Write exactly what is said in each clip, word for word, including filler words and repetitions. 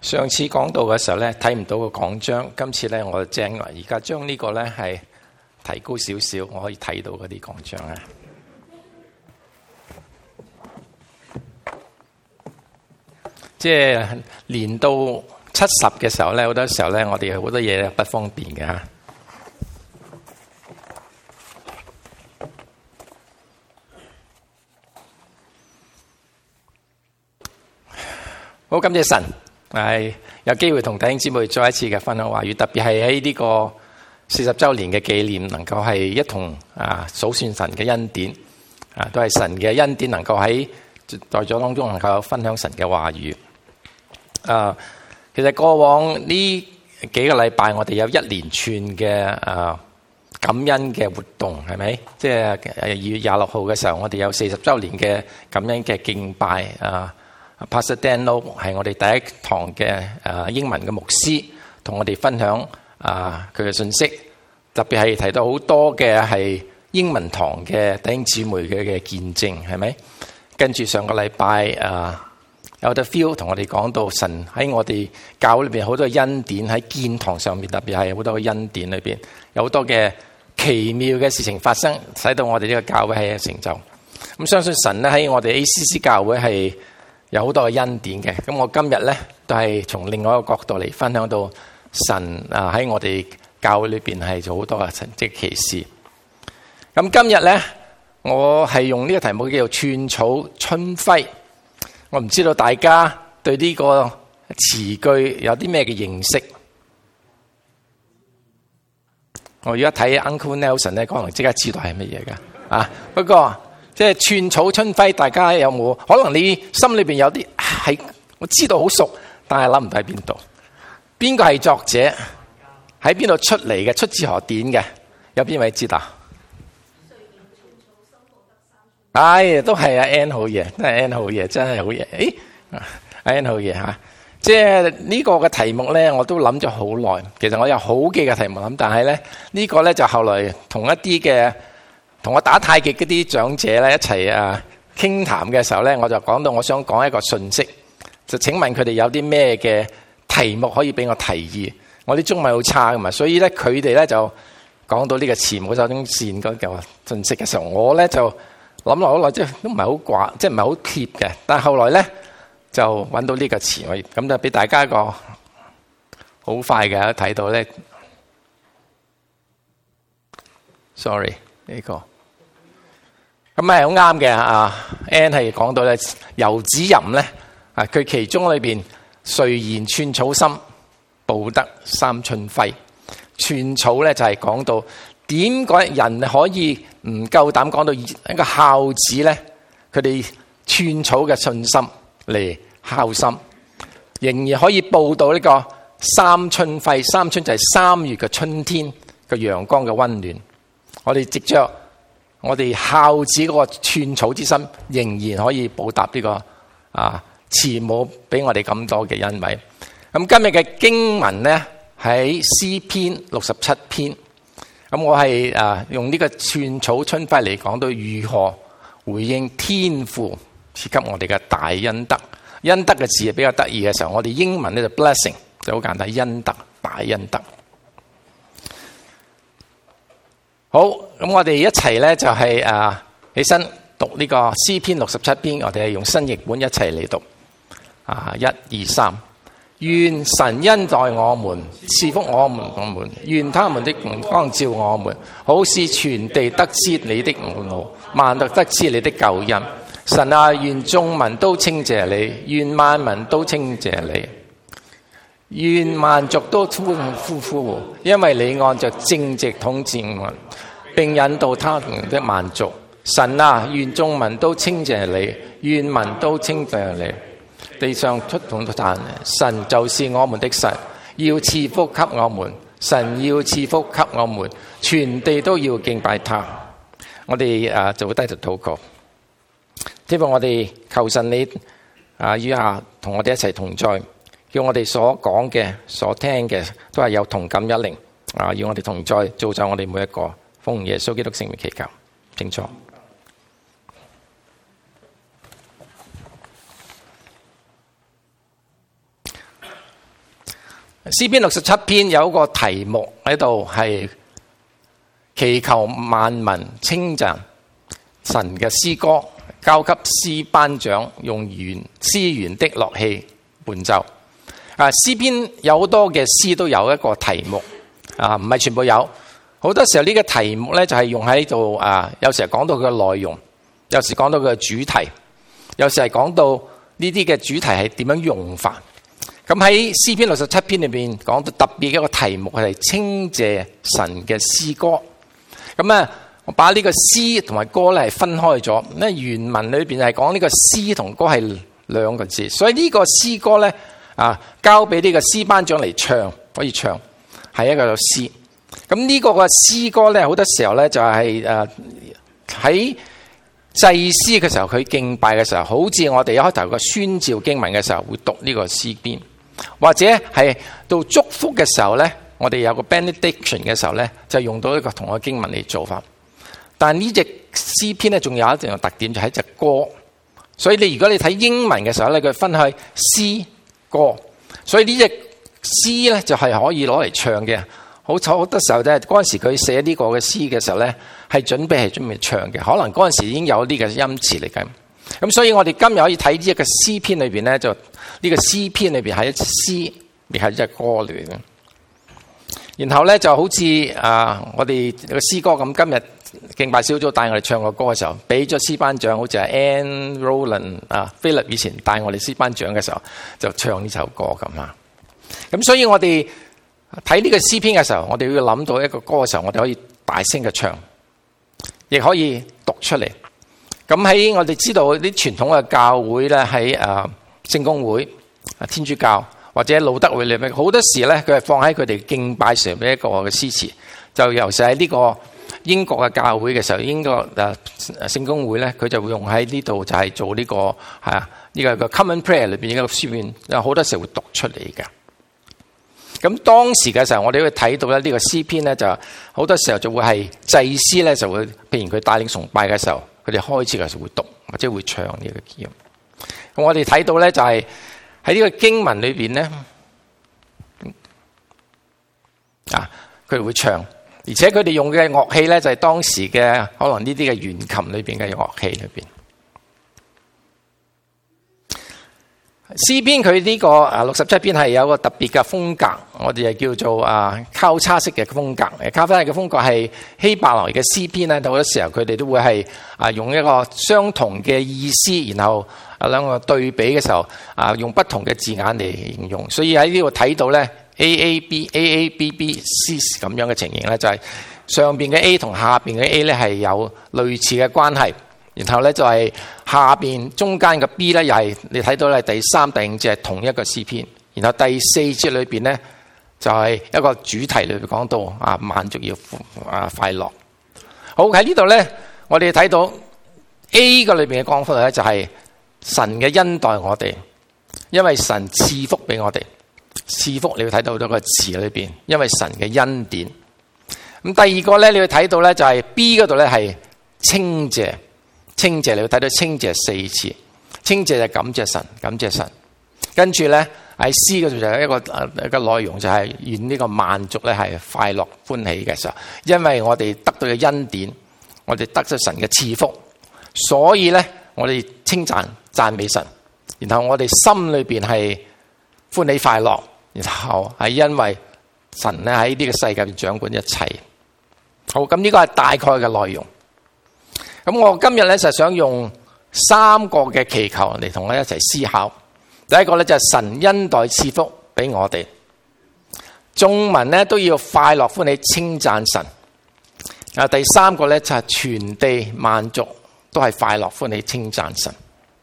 上次講到嘅時候咧，睇唔到個講章，今次咧我正而家將呢個咧係提高少少，我可以睇到嗰啲講章啊。即係連到七十嘅時候咧，好多時候咧，我哋好多嘢不方便嘅嚇。好，感謝神，係有機會同弟兄姊妹再一次嘅分享話語，特別係喺呢個四十週年嘅紀念，能夠係一同啊數算神嘅恩典啊，都係神嘅恩典，能夠喺在座當中能夠分享神嘅話語。啊，其實過往呢幾個禮拜，我哋有一連串嘅啊感恩嘅活動，係咪？即係二月廿六號嘅時候，我哋有四十週年嘅感恩嘅敬拜啊。Pastor Dan Lo 係我哋第一堂嘅誒英文嘅牧師，同我哋分享啊佢嘅信息，特別係提到好多嘅係英文堂嘅弟兄姊妹嘅嘅見證，係咪？跟住上個禮拜啊，有得 feel 同我哋講到神喺我哋教會裏邊好多恩典喺建堂上面，特別係好多嘅恩典裏邊有好多嘅奇妙嘅事情發生，使到我哋呢個教會係成就。咁相信神咧喺我哋 A C C 教會係有好多嘅恩典嘅，咁我今日咧都係從另外一個角度嚟分享到神啊喺我哋教會裏邊係做好多嘅神蹟奇事。咁今日咧，我係用呢個題目叫做寸草春暉。我唔知道大家對呢個詞句有啲咩嘅認識。我而家睇 Uncle Nelson 咧，可能即刻知道係乜嘢噶啊。不過即係寸草春暉，大家有冇？可能你心裏邊有啲係我知道好熟，但係諗唔到喺邊度。邊個係作者？喺邊度出嚟嘅？出自何典嘅？有邊位知道？唉，都係阿 Ann 好嘢，都係 Ann 好嘢，真係好嘢。誒，阿 Ann 好嘢嚇。即係呢個嘅題目咧，我都諗咗好耐。其實我有好幾個題目諗，但係咧呢個咧就後來同一啲嘅。同我打太極嗰啲長者咧一齊啊傾談嘅時候咧，我就講到我想講一個訊息，就請問佢哋有啲咩嘅題目可以俾我提議？我啲中文好差噶嘛，所以咧佢哋咧就講到呢個詞冇手中線嗰個訊息嘅時候，我咧就諗落好耐，即係都唔係好掛，即係唔係好貼嘅。但係後來咧就揾到呢個詞，咁就俾大家一個好快嘅睇到咧。Sorry， 呢個。咁係好啱嘅啊 Ann 係講到咧，游子吟咧啊，佢其中裏邊誰言寸草心，報得三春暉。寸草咧就係講到點解人可以唔夠膽講到一個孝子咧，佢哋寸草嘅信心嚟孝心，仍然可以報到呢個三春暉。三春就係三月嘅春天嘅陽光嘅溫暖。我哋藉着我哋孝子嗰個寸草之心，仍然可以報答呢、這個啊慈母俾我哋咁多嘅恩惠。咁今日嘅經文咧喺詩篇六十七篇，咁我係啊用呢個寸草春暉嚟講到如何回應天父賜給我哋嘅大恩德。恩德嘅字係比較得意嘅時候，我哋英文咧就 blessing 就好簡單，恩德大恩德。好，咁我哋一齊咧就係、是、啊起身讀呢個詩篇六十七篇，我哋係用新譯本一齊嚟讀啊，一二三，願神恩待我們，賜福我們，我們願他們的光照我們，好使全地得知你的榮耀，萬國得知你的救恩。神啊，願眾民都稱謝你，願萬民都稱謝你，願萬族都歡呼呼，因為你按着正直統治我，並引導他們的萬族。神啊，願眾民都稱謝你，願民都稱謝你。地上出土的壇，神就是我們的神，要賜福給我們。神要賜福給我們，全地都要敬拜他。我哋啊就會低頭禱告。希望我哋求神你啊以下同我哋一齊同在，叫我哋所講嘅、所聽嘅都係有同感一靈啊！要我哋同在，造就我哋每一個。奉耶穌基督聖名祈求，清楚。 詩篇六十七篇有一個題目喺度，係祈求萬民稱讚神嘅詩歌，交給詩班長用弦絲弦的樂器伴奏。啊，詩篇有好多嘅詩都有一個題目，啊，唔係全部有，好多時候呢個題目咧就係用喺度啊，有時係講到佢嘅內容，有時講到佢嘅主題，有時係講到呢啲嘅主題係點樣用法。咁喺詩篇六十七篇裏邊講到特別嘅一個題目係稱謝神嘅詩歌。咁啊，我把呢個詩同埋歌咧係分開咗。咧原文裏邊係講呢個詩同歌係兩個字，所以呢個詩歌咧啊，交俾呢個詩班長嚟唱，可以唱係一個詩。咁呢個嘅詩歌咧，好多時候咧就係誒喺祭司嘅時候，佢敬拜嘅時候，好似我哋一開頭個宣召經文嘅時候會讀呢個詩篇，或者係到祝福嘅時候咧，我哋有個 benediction 嘅時候咧，就用到一個同個經文嚟做法。但係呢隻詩篇咧，仲有一定嘅特點，就係一隻歌。所以你如果你睇英文嘅時候咧，佢分開詩歌，所以呢隻詩咧就係可以攞嚟唱嘅。好彩好多時候咧，嗰陣時佢寫呢個嘅詩嘅時候咧，係準備係準備唱嘅。可能嗰陣時已經有呢個音詞嚟嘅。咁所以我哋今日可以睇呢一個詩篇裏邊咧，就呢個詩篇裏邊係一隻詩，亦係一隻歌嚟嘅。然後咧就好似啊，我哋個詩歌咁，今日敬拜小組帶我哋唱個歌嘅時候，俾咗詩班長，好似係 Anne Rowland 啊，Philip 以前帶我哋詩班長嘅時候，就唱呢首歌咁啊。咁所以我哋睇呢個詩篇嘅時候，我哋要諗到一個歌嘅時候，我哋可以大聲嘅唱，亦可以讀出嚟。咁喺我哋知道啲傳統嘅教會咧，喺誒聖公會、啊天主教或者路德會裏面，好多時咧佢係放喺佢哋敬拜上嘅一個嘅詩詞。就尤其喺呢個英國嘅教會嘅時候，英國誒聖公會咧，佢就會用喺呢度就係做呢、這個係啊呢、這個個 common prayer 裏邊一個詩篇，有好多時候會讀出嚟嘅。咁當時嘅時候，我哋會睇到咧呢個詩篇咧，就好多時候就會係祭司咧就會，譬如佢帶領崇拜嘅時候，佢哋開始嘅時候會讀或者會唱呢個經。咁我哋睇到咧就係喺呢個經文裏邊咧，啊佢哋會唱，而且佢哋用嘅樂器咧就係當時嘅可能呢啲嘅弦琴裏邊嘅樂器裏邊。詩篇佢呢個啊六十七篇係有一個特別嘅風格，我哋係叫做啊交叉式嘅風格。誒，交叉式嘅風格係希伯來嘅詩篇咧，好多時候佢哋都會係啊用一個相同嘅意思，然後啊兩個對比嘅時候啊用不同嘅字眼嚟形容。所以喺呢度睇到咧 A A B A A B B C 咁樣嘅情形咧，就係上邊嘅 A 同下邊嘅 A 咧係有類似嘅關係。然後咧就係下邊中間嘅 B 咧，又係你睇到咧第三、第五節係同一個詩篇。然後第四節裏邊咧就係一個主題裏邊講到啊萬族要啊快樂。好，喺呢度咧，我哋睇到 A 個裏邊嘅講法咧就係神嘅恩待我哋，因為神賜福俾我哋。賜福你會睇到好多個詞裏邊，因為神嘅恩典。咁第二個咧，你會睇到咧就係 B 嗰度咧係稱謝。稱謝你會睇到稱謝四次，稱謝就感謝神，感謝神。跟住咧喺 C 嗰度就有一個一個內容，就係願呢個萬族咧係快樂歡喜嘅時候，因為我哋得到嘅恩典，我哋得咗神嘅賜福，所以咧我哋稱讚讚美神，然後我哋心裏邊係歡喜快樂，然後係因為神咧喺呢個世界裏掌管一切。好，咁呢個係大概嘅內容。咁我今日咧就想用三個嘅祈求嚟同我一齊思考。第一個咧就係神恩待賜福俾我哋，眾民咧都要快樂歡喜稱讚神。啊，第三個咧就係全地萬族都係快樂歡喜稱讚神。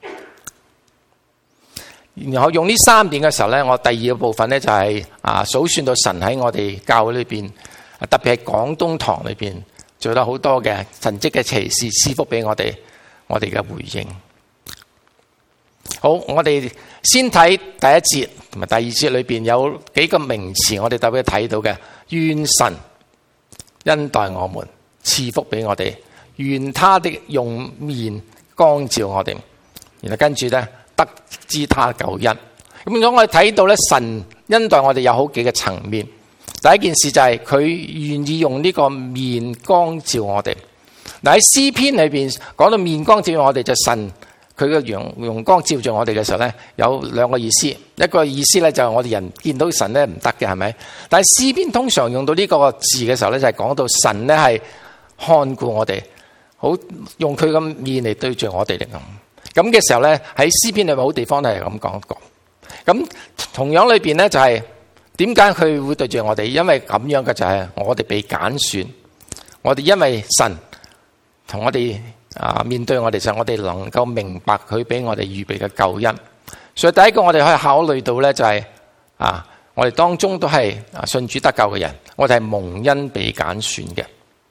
然後用呢三點嘅時候咧，我第二個部分咧就係啊數算到神喺我哋教會裏邊，特別係廣東堂裏邊。做咗好多嘅神蹟嘅奇事賜福俾我哋，我哋嘅回應。好，我哋先睇第一節同埋第二節裏邊有幾個名詞，我哋特別睇到嘅，願神恩待我們，賜福俾我哋，願他的用面光照我哋，然後跟住咧得知他救恩， 咁咁我哋睇到咧，神恩待我哋有好幾個層面。第一件事就係佢願意用呢個面光照我哋。嗱，喺詩篇裏邊講到面光照我哋，就神佢嘅陽陽光照住我哋嘅時候咧，有兩個意思。一個意思咧就係我哋人見到神咧唔得嘅，係咪？但係詩篇通常用到呢個字嘅時候咧，就係講到神咧係看顧我哋，好用佢嘅面嚟對住我哋嚟咁。咁嘅時候咧，喺詩篇裏面好地方都係咁講過。咁同樣裏邊咧就係點解佢會對住我哋？因為咁樣嘅就係我哋被揀選，我哋因為神同我哋啊面對我哋時候，我哋能夠明白佢俾我哋預備嘅救恩。所以第一個我哋可以考慮到咧就係啊，我哋當中都係啊信主得救嘅人，我哋係蒙恩被揀選嘅。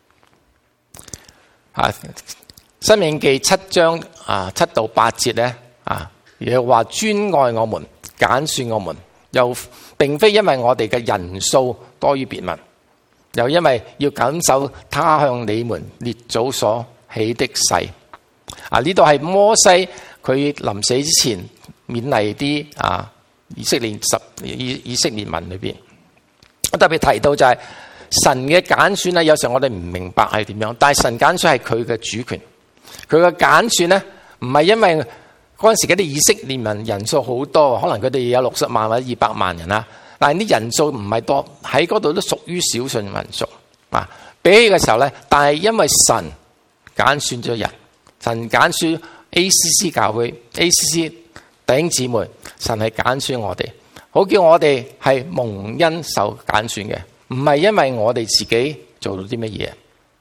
啊，申命記七章啊七到八節咧啊，又話專愛我們，揀選我們，又並非因為我哋嘅人數多於別民，又因為要謹守他向你們列祖所起的誓。啊，呢度係摩西佢臨死之前勉勵啲啊以色列十以以色列民裏邊，我特別提到就係神嘅揀選咧，有時候我哋唔明白係點樣，但係神揀選係佢嘅主權，佢嘅揀選咧唔係因為嗰陣時嗰啲以色列民人數好多，可能佢哋有六十萬或者二百萬人啦，但係啲人數唔係多，喺嗰度都屬於少數民族啊。比起嘅時候咧，但係因為神揀選咗人，神揀選 A C C 教會 A C C 弟兄姊妹，神係揀選我哋，好叫我哋係蒙恩受揀選嘅，唔係因為我哋自己做到啲乜嘢。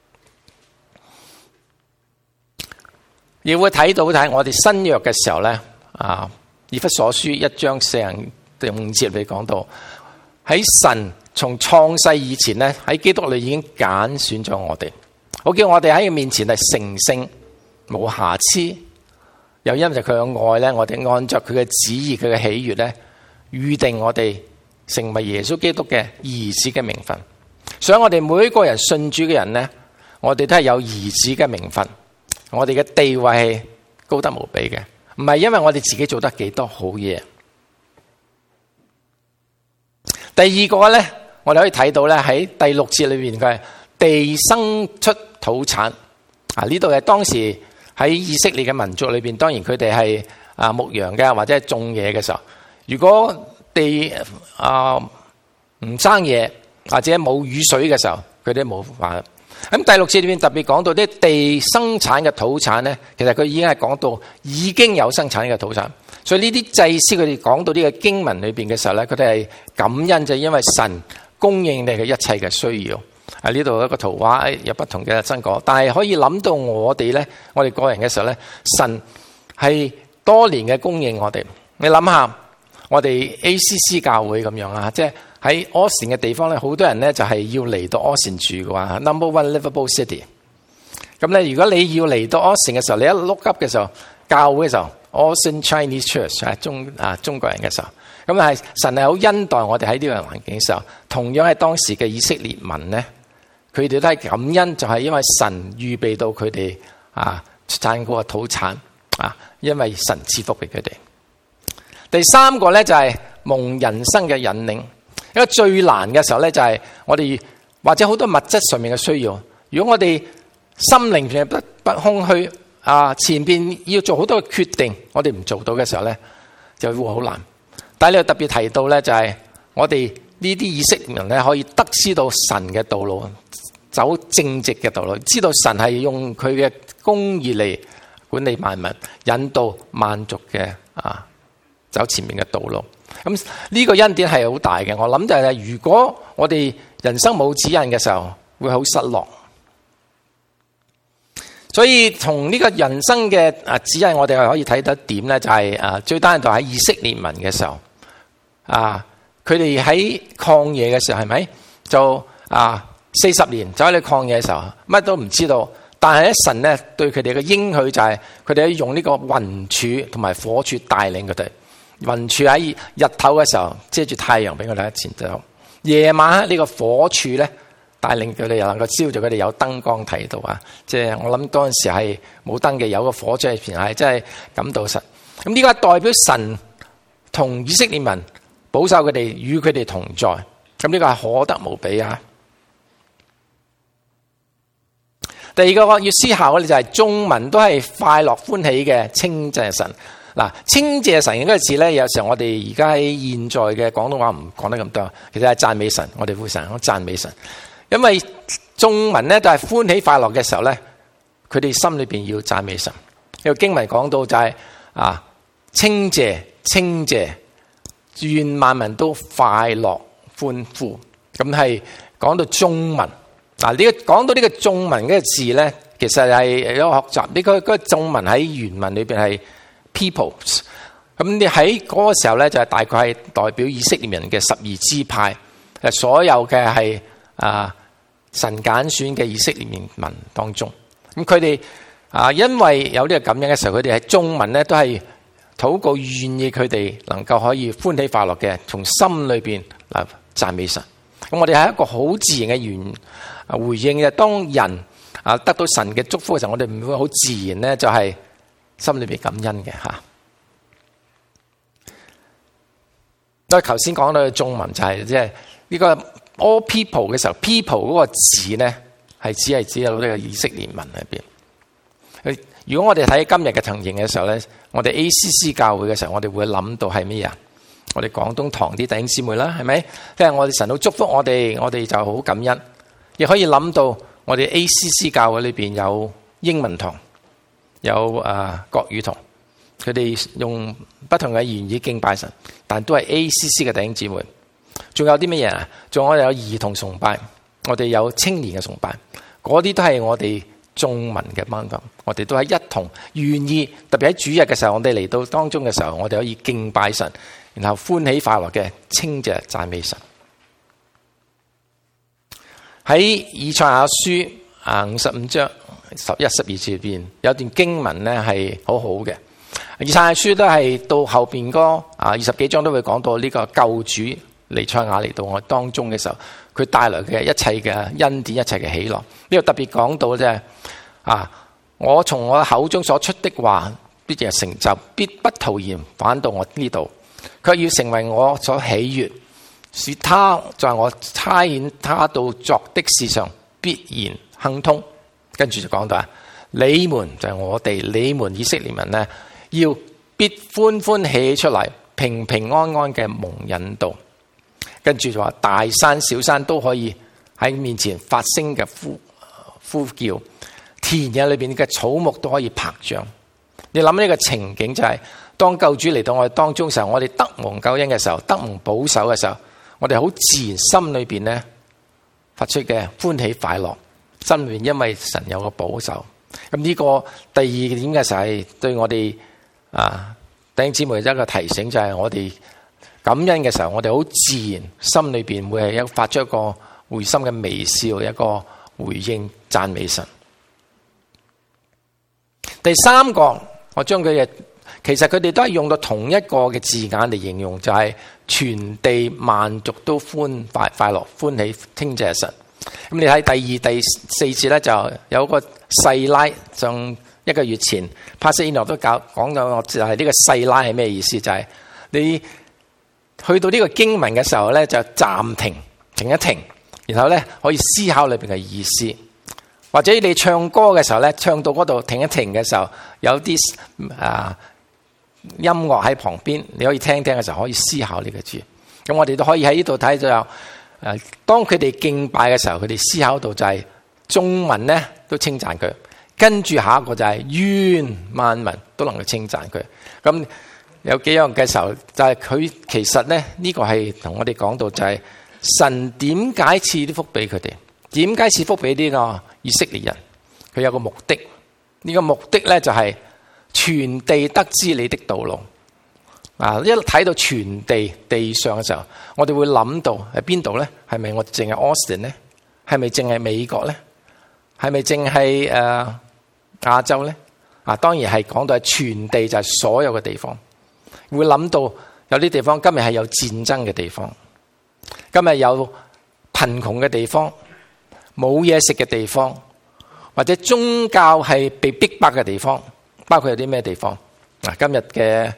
亦會睇到喺我哋新約嘅時候咧，啊，以弗所書一章四十五節裏講到，喺神從創世以前咧，喺基督裏已經揀選咗我哋，好叫我哋喺佢面前係成聖冇瑕疵。又因為佢嘅愛咧，我哋按照佢嘅旨意、佢嘅喜悅咧，預定我哋成為耶穌基督嘅兒子嘅名分。所以我哋每一個人信主嘅人咧，我哋都係有兒子嘅名分。我哋嘅地位係高得無比嘅，唔係因為我哋自己做得幾多好嘢。第二個咧，我哋可以睇到咧，喺第六節裏邊嘅地生出土產啊，呢度係當時喺以色列嘅民族裏邊，當然佢哋係啊牧羊嘅或者係種嘢嘅時候，如果地啊唔生嘢或者冇雨水嘅時候，佢哋冇法。咁第六節裏面特別講到啲地生產嘅土產咧，其實佢已經係講到已經有生產嘅土產，所以呢啲祭司佢哋講到呢個經文裏邊嘅時候咧，佢哋係感恩，就係因為神供應你嘅一切嘅需要。喺呢度一個圖畫有不同嘅真果，但係可以諗到我哋咧，我哋個人嘅時候咧，神係多年嘅供應我哋。你諗下，我哋 A C C 教會咁樣啊，即係。喺 Austin 嘅地方咧，好多人咧就係要嚟到 Austin 住嘅話 ，Number One Livable City。咁咧，如果你要嚟到 Austin 嘅時候，你一 look up 嘅時候，教會嘅時候 ，Austin Chinese Church 係中啊中國人嘅時候，咁係神係好恩待我哋喺呢個環境嘅時候。同樣係當時嘅以色列民咧，佢哋都係感恩，就係因為神預備到佢哋啊產嗰個土產啊，因為神賜福俾佢哋。第三個咧就係蒙人生嘅引領。一個最難嘅時候咧，就係我哋或者好多物質上面嘅需要。如果我哋心靈上不不空虛啊，前邊要做好多嘅決定，我哋唔做到嘅時候咧，就會好難。但係你特別提到咧，就係我哋呢啲以色列人咧，可以得知到神嘅道路，走正直嘅道路，知道神係用佢嘅公義嚟管理萬物，引導萬族嘅啊走前面嘅道路。咁呢個恩典係好大嘅，我諗就係如果我哋人生冇指引嘅時候，會好失落。所以從呢個人生嘅啊指引，我哋係可以睇得點咧，就係啊最單獨喺以色列民嘅時候，啊佢哋喺曠野嘅時候係咪就啊四十年走喺你曠野嘅時候，乜都唔知道，但係咧神咧對佢哋嘅應許就係佢哋用呢個雲柱同埋火柱帶領佢哋。雲柱喺日頭嘅時候遮住太陽俾佢哋前走，夜晚呢個火柱咧帶領佢哋又能夠燒住佢哋有燈光睇到啊！即係我諗當時係冇燈嘅，有個火柱喺前係真係感到神。咁呢個代表神同以色列民保守佢哋，與佢哋同在。咁呢個係可得無比啊！第二個要思考嘅就係眾民都係快樂歡喜嘅稱謝神。嗱，稱謝神呢個字咧，有時候我哋而家喺現在嘅廣東話唔講得咁多，其實係讚美神。我哋會成日講讚美神，因為眾民咧都係歡喜快樂嘅時候咧，佢哋心裏邊要讚美神。呢個經文講到就係、是、啊，稱謝稱謝，願萬民都快樂歡呼。咁係講到眾民。嗱，呢個講到呢個眾民嘅字咧，其實係有學習。呢、這個嗰、這個眾民喺原文裏邊係 peoples。咁你喺嗰個時候咧，就係、是、大概係代表以色列人嘅十二支派，誒，所有嘅係啊神揀選嘅以色列民當中。咁佢哋啊，因為有呢個咁樣嘅時候，佢哋係眾民咧，都係禱告願意佢哋能夠可以歡喜快樂嘅，從心裏邊嚟讚美神。咁我哋係一個好自然嘅原回應嘅。當人啊得到神嘅祝福嘅時候，我哋唔會好自然咧，就係心裏邊感恩嘅吓。所以頭先講到嘅眾民就係即係呢個 all people 嘅時候 ，people 嗰個字咧係只係只有呢個以色列民裏邊。如果我哋睇今日嘅情形嘅時候咧，我哋 A C C 教會嘅時候，我哋會諗到係咩啊？我哋廣東堂啲弟兄姊妹啦，係咪？即係我哋神都祝福我哋，我哋就好感恩。亦可以諗到我哋 A C C 教會裏邊有英文堂，有誒、呃、國語堂，佢哋用不同嘅言語敬拜神，但都係 A C C 嘅弟兄姊妹。仲有啲乜嘢啊？仲有有兒童崇拜，我哋有青年嘅崇拜，嗰啲都係我哋眾民嘅班級。我哋都係一同願意，特別喺主日嘅時候，我哋嚟到當中嘅時候，我哋可以敬拜神，然後歡喜快樂嘅稱謝讚美神。喺以賽亞書啊五十五章十一、十二節入邊有段經文咧係好好嘅。以賽亞書都係到後邊嗰啊二十幾章都會講到呢個救主彌賽亞嚟到我當中嘅時候，佢帶來嘅一切嘅恩典、一切嘅喜樂。呢個特別講到啫啊！我從我口中所出的話必然成就，必不徒然返到我呢度，卻要成為我所喜悅，使他在我差遣他到作的事上必然亨通。跟住就講到啊，你們就係我哋，你們以色列民呢，要必歡歡喜出嚟，平平安安嘅蒙引導。跟住就話大山小山都可以喺面前發聲嘅呼呼叫，田野裏邊嘅草木都可以拍掌。你諗呢個情景就係、是、當救主嚟到我哋當中嘅時候，我哋得蒙救恩嘅時候，得蒙保守嘅時候，我哋好自然心裏邊咧發出嘅歡喜快樂，心裏邊因為神有個保守。咁呢個第二點嘅時候係對我哋啊弟兄姊妹一個提醒，就係我哋感恩嘅時候，我哋好自然心裏邊會係一發出一個會心嘅微笑，一個回應讚美神。第三個，我將佢嘅其實佢哋都係用到同一個嘅字眼嚟形容，就係、是、全地萬族都歡快快樂歡喜稱謝神。咁你睇第二、第四節咧，就有個細拉，上一個月前 Pastor Enoch 都教講到，我就係呢個細拉係咩意思？就係、是、你去到呢個經文嘅時候咧，就暫停停一停，然後咧可以思考裏邊嘅意思。或者你唱歌嘅時候咧，唱到嗰度停一停嘅時候，有啲啊音樂喺旁邊，你可以聽聽嘅時候可以思考呢個字。咁我哋都可以喺呢度睇到有誒，當佢哋敬拜嘅時候，佢哋思考到就係眾民咧都稱讚佢，跟住下一個就係願萬民都能夠稱讚佢。咁有幾樣嘅時候，就係佢其實咧呢個係同我哋講到就係神點解賜啲福俾佢哋？點解賜福俾呢個以色列人？佢有個目的，呢個目的咧就係全地得知你的道路。啊，一睇到全地地上嘅時候，我哋會諗到喺邊度咧？係咪我淨係 Austin 咧？係咪淨係美國咧？係咪淨係誒亞洲咧？啊，當然係講到係全地，就係所有嘅地方。會諗到有啲地方今日係有戰爭嘅地方，今日有貧窮嘅地方，冇嘢食嘅地方，或者宗教係被逼迫嘅地方，包括有啲咩地方？嗱，今日嘅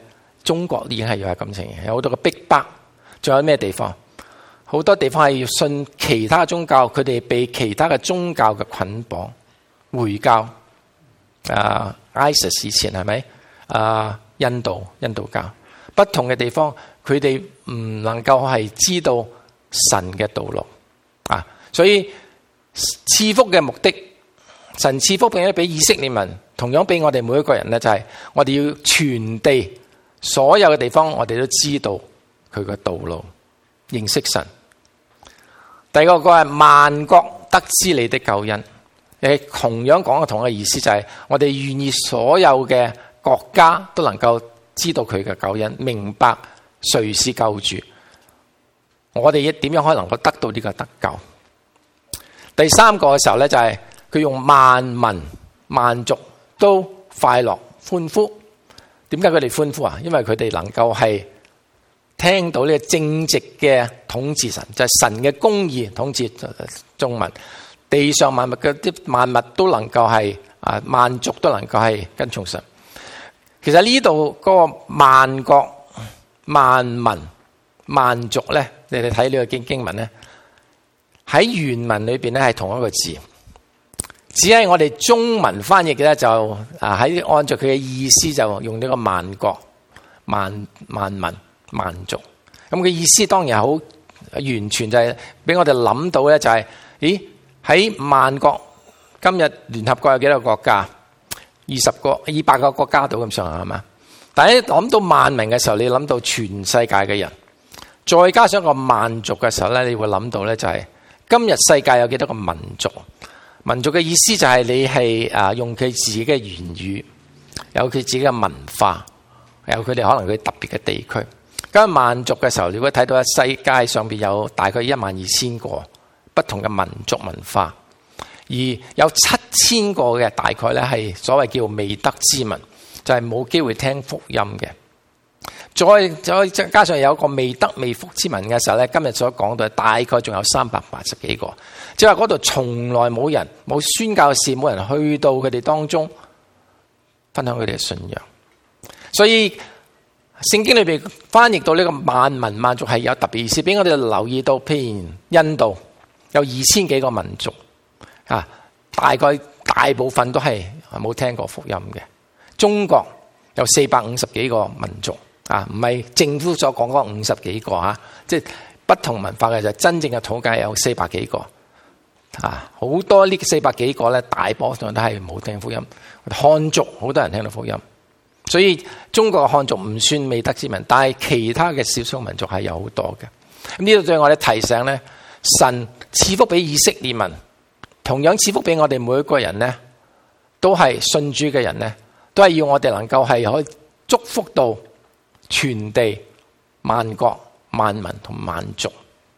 中國已經係有係咁情形，有好多嘅逼迫。仲有咩地方？好多地方係要信其他宗教，佢哋被其他嘅宗教嘅捆綁，回教啊 ，ISIS 以前係咪啊？印度印度教，不同嘅地方，佢哋唔能夠係知道神嘅道路啊，所以賜福嘅目的，神賜福並且俾以色列民，同樣俾我哋每一個人咧，就係我哋要傳遞所有嘅地方，我哋都知道佢嘅道路，認識神。第二個個係萬國得知你的救恩，誒，同樣講嘅同一個意思，就係我哋願意所有嘅國家都能夠知道佢嘅救恩，明白誰是救主。我哋點樣可能夠得到呢個得救？第三個嘅時候咧，就係佢用萬民萬族都快樂歡呼。點解佢哋歡呼啊？因為佢哋能夠係聽到呢個正直嘅統治神，就係神嘅公義統治眾民，地上萬物嘅啲萬物都能夠係啊，萬族都能夠係跟從神。其實呢度嗰個萬國萬民萬族咧，你哋睇呢個經經文咧，喺原文裏邊咧係同一個字，只係我哋中文翻譯嘅咧就啊喺按照佢嘅意思就用呢個萬國萬萬民萬族。咁嘅意思當然係好完全，就係俾我哋諗到咧，就係咦喺萬國，今日聯合國有幾多個國家？二十個、二百個國家到咁上下係嘛？但係諗到萬民嘅時候，你諗到全世界嘅人，再加上一個萬族嘅時候咧，你會諗到咧就係今日世界有幾多個民族？民族嘅意思就係你係啊用佢自己嘅言語，有佢自己嘅文化，有佢哋可能佢特別嘅地區。咁萬族嘅時候，你會睇到世界上邊有大概一萬二千個不同嘅民族文化。而有七千個嘅大概咧係所謂叫未得之民，就係冇機會聽福音嘅。再再加上有一個未得未福之民嘅時候咧，今日所講到大概仲有三百八十幾個，即係話嗰度從來冇人冇宣教士，冇人去到佢哋當中分享佢哋嘅信仰。所以聖經裏邊翻譯到呢個萬民萬族係有特別意思，俾我哋留意到，譬如印度有二千幾個民族。啊，大概大部分都係冇聽過福音嘅。中國有四百五十幾個民族，啊，唔係政府所講嗰五十幾個吓，即係不同文化嘅就真正嘅土界有四百幾個，啊，好多呢四百幾個咧，大部分都係冇聽福音。漢族好多人聽到福音，所以中國嘅漢族唔算未得之民，但係其他嘅少數民族係有好多嘅。咁呢度對我哋提醒咧，神賜福俾以色列民。同樣賜福俾我哋每一個人呢，都係信主嘅人呢，都係要我哋能夠係可以祝福到全地萬國萬民同萬族。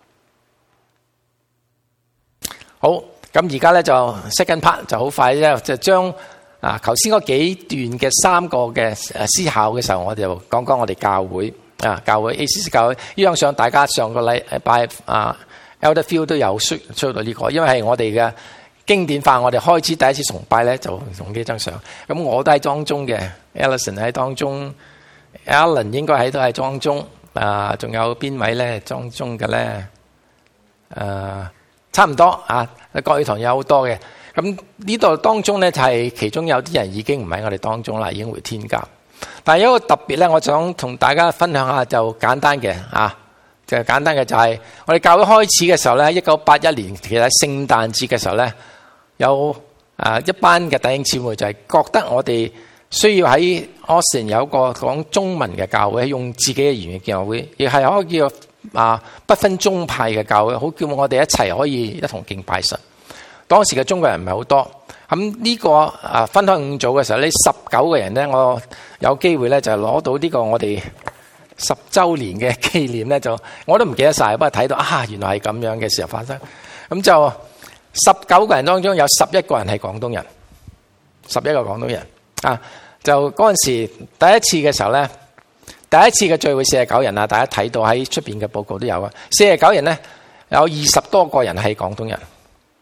好，咁而家咧就 second part 就好快咧，就將啊頭先嗰幾段嘅三個嘅誒思考嘅時候，我哋就講講我哋教會啊，教會 A C C 教會呢張相，大家上個禮拜啊 Elderfield 都有 show show 到呢個，因為係我哋嘅經典化，我哋開始第一次崇拜咧，就用呢張相。咁我都喺當中嘅 ，Ellison 喺當中 ，Alan 應該喺都喺當中。啊，仲有邊位咧？當中嘅咧？誒，差唔多啊。國語堂有好多嘅。咁呢度當中咧，就係其中有啲人已經唔喺我哋當中啦，已經回天家。但係有一個特別咧，我想同大家分享下，就簡單嘅啊。就係簡單嘅，就係我哋教會開始嘅時候咧，一九八一年，其實喺聖誕節嘅時候咧，有啊一班嘅弟兄姊妹就係覺得我哋需要喺 Austin 有一個講中文嘅教會，用自己嘅語言嘅教會，亦係可以叫啊不分宗派嘅教會，好叫我哋一齊可以一同敬拜神。當時嘅中國人唔係好多，咁呢個啊分開五組嘅時候，呢十九個人咧，我有機會咧就攞到呢個我哋十週年嘅紀念咧，就我都唔記得晒，不過睇到啊，原來係咁樣嘅時候發生。咁就十九個人當中有十一個人係廣東人，十一個廣東人啊。就嗰陣時第一次嘅時候咧，第一次嘅聚會四十九人啊，大家睇到喺出邊嘅報告都有啊。四十九人咧，有二十多個人係廣東人，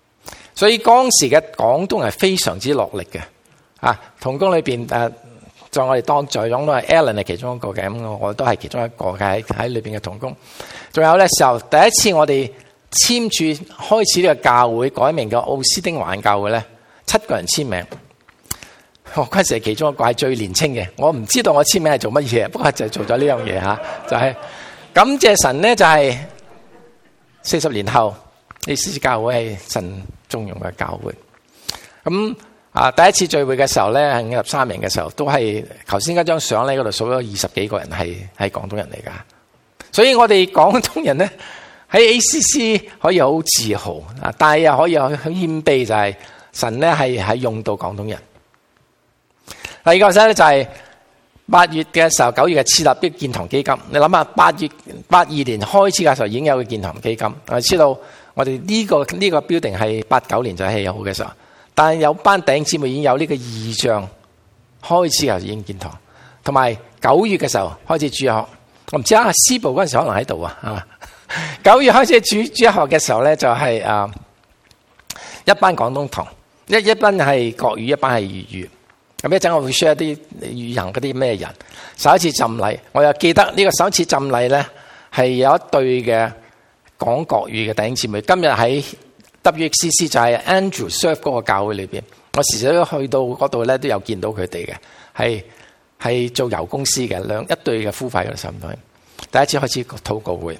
所以當時嘅廣東人非常之落力嘅啊。同工裏邊誒。 在我哋當在講都係 Alan 係其中一個嘅，咁我都係其中一個嘅喺喺裏邊嘅同工。仲有咧時候第一次我哋簽署開始呢個教會改名嘅奧斯丁華人教會咧，七個人簽名。我嗰陣時係其中一個係最年輕嘅，我唔知道我簽名係做乜嘢，不過就係做咗呢樣嘢嚇，就係、是、感謝神咧，就係四十年後呢次教會係神重用嘅教會。咁啊，第一次聚會嘅時候咧，係五十三名嘅時候，都係頭先嗰張相咧嗰度數咗二十幾個人係係廣東人嚟噶，所以我哋廣東人咧喺 A C C 可以好自豪啊，但係又可以好謙卑，就係、是、神咧係係用到廣東人。第二個時候咧就係八月嘅時候，九月嘅設立啲建堂基金。你諗下，八月八二年開始嘅時候已經有個建堂基金。我知道我哋呢、這個呢、這個 building 係八九年就起好嘅時候，但係有班弟兄姊妹已經有呢個意象，開始嘅時候已經建堂，同埋九月嘅時候開始主日學。我唔知啊，師部嗰陣時可能喺度啊，係嘛？九月開始主主日學嘅時候咧，就係、是、啊一班廣東堂，一一班係國語，一班係粵語。咁一陣我會 share 一啲語行嗰啲咩人。首一次浸禮，我又記得呢個首一次浸禮咧，係有一對嘅講國語嘅弟兄姊妹。今日喺 W X C C 就係 Andrew serve 嗰個教會裏邊，我時時都去到嗰度咧，都有見到佢哋嘅，係係做油公司嘅兩一對嘅夫婦喺度上台。第一次開始禱告會。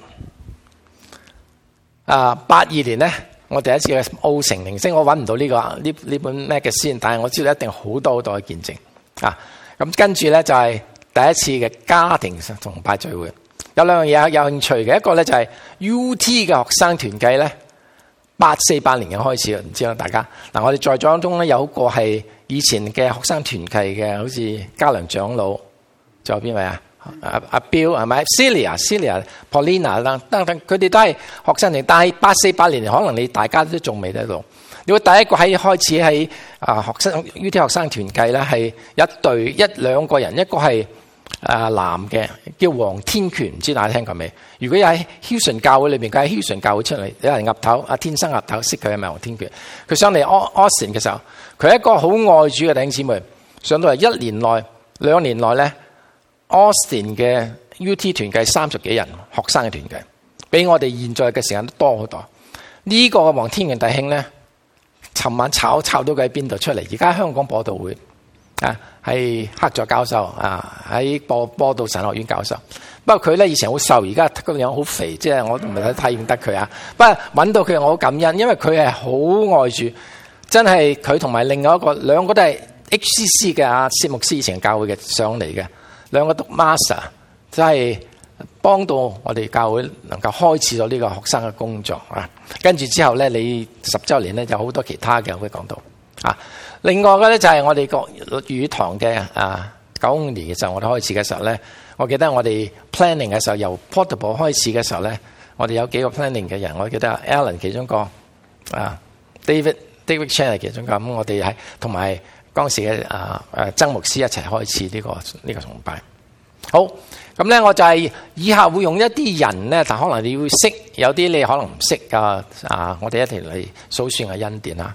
啊，八二年咧。我第一次嘅奧城明星，我揾唔到呢、這個呢呢本 magazine，但係我知道一定好多好多嘅見證啊！咁跟住咧就係、是、第一次嘅家庭崇拜聚會，有兩樣嘢有興趣嘅，一個咧就係、是、U T 嘅學生團契咧，八四八年嘅開始，唔知道大家嗱、啊，我哋在座當中咧有一個係以前嘅學生團契嘅，好似嘉良長老，仲有邊位啊？阿阿 Bill 係咪 ？Celia、Celia、Paulina 啦，等等，佢哋都係學生嚟。但係八四八年，可能你大家都仲未喺度。如果第一個喺開始喺啊學生 U T 學生團契咧，係一對一兩個人，一個係啊男嘅，叫黃天權，唔知大家聽過未？如果喺 Houston 教會裏邊，佢喺 Houston 教會出嚟，有人岌頭，阿天生岌頭，識佢係咪黃天權？佢上嚟 Austin 嘅時候，佢係一個好愛主嘅弟兄姊妹，上到嚟一年內、兩年內咧。Austin 嘅 U T 團契三十幾人學生嘅團契，比我哋現在嘅時間都多好多。呢、這個黃天元弟兄咧，尋晚炒炒到佢喺邊度出嚟？而家香港播道會啊，係客座教授啊，喺播播道神學院教授。不過佢咧以前好瘦，而家個樣好肥，即係我都唔係太認得佢啊。不過揾到佢我好感恩，因為佢係好愛主，真係佢同埋另外一個兩個都係 H C C 嘅啊，薛牧師以前教會嘅上嚟嘅。兩個讀 master， 真係幫到我哋教會能夠開始咗呢個學生嘅工作啊！跟住之後咧，你十週年咧有好多其他嘅會講到啊。另外嘅咧就係我哋個粵語堂嘅啊，九五年嘅時候我哋開始嘅時候咧，我記得我哋 planning 嘅時候由 portable 開始嘅時候咧，我哋有幾個 planning 嘅人，我記得 Alan 其中一個啊 ，David David Chan 係其中一個，咁我哋係同埋。當時嘅啊誒曾牧師一齊開始呢、這個呢、這個崇拜。好，咁咧我就係以下會用一啲人咧，但可能你要識，有啲你可能唔識噶啊！我哋一齊嚟數算嘅恩典啦。